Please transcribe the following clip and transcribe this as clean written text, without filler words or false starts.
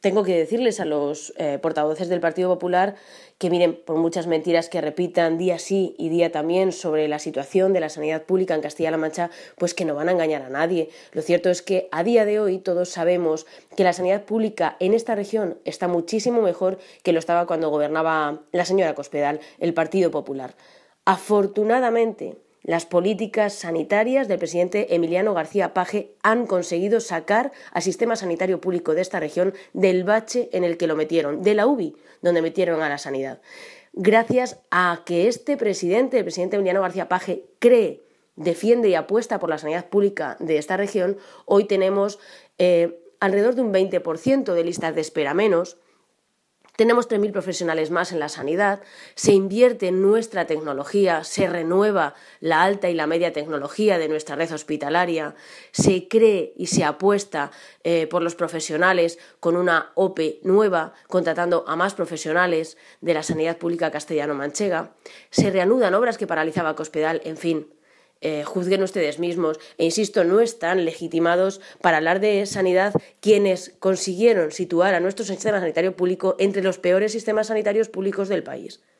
tengo que decirles a los portavoces del Partido Popular que miren, por muchas mentiras que repitan día sí y día también sobre la situación de la sanidad pública en Castilla-La Mancha, pues que no van a engañar a nadie. Lo cierto es que a día de hoy todos sabemos que la sanidad pública en esta región está muchísimo mejor que lo estaba cuando gobernaba la señora Cospedal, el Partido Popular. Afortunadamente, las políticas sanitarias del presidente Emiliano García Paje han conseguido sacar al sistema sanitario público de esta región del bache en el que lo metieron, de la UBI, donde metieron a la sanidad. Gracias a que el presidente Emiliano García Paje cree, defiende y apuesta por la sanidad pública de esta región, hoy tenemos alrededor de un 20% de listas de espera menos. Tenemos 3.000 profesionales más en la sanidad, se invierte en nuestra tecnología, se renueva la alta y la media tecnología de nuestra red hospitalaria, se cree y se apuesta por los profesionales con una OPE nueva, contratando a más profesionales de la sanidad pública castellano-manchega, se reanudan obras que paralizaba Cospedal, en fin. Juzguen ustedes mismos e insisto, no están legitimados para hablar de sanidad quienes consiguieron situar a nuestro sistema sanitario público entre los peores sistemas sanitarios públicos del país.